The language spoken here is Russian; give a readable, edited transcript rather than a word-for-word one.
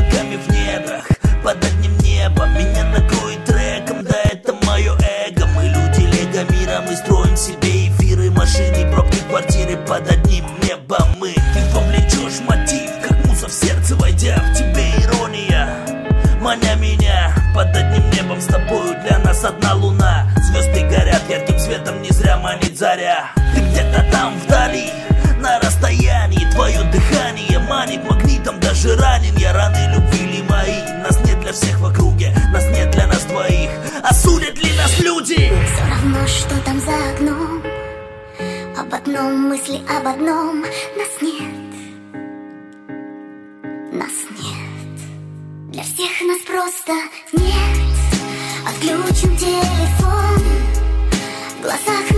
облаками в недрах, под одним небом. Меня накроет треком, да это мое эго. Мы люди лего мира, мы строим себе эфиры, машины, пробки, квартиры под одним небом. Ты вовлечешь мотив, как муза в сердце, войдя в тебе ирония, маня меня под одним небом с тобою. Для нас одна луна, звезды горят ярким светом, не зря манит заря. Ты где-то там вдали, на расстоянии, твое дыхание манит магнитом, даже ранен я. Раны любви ли мои? Нас нет для всех в округе, нас нет для нас двоих. Осудят ли нас люди? Все равно, что там за окном, об одном мысли, об одном. Нас нет, нас нет. Для всех нас просто нет. Отключим телефон, в глазах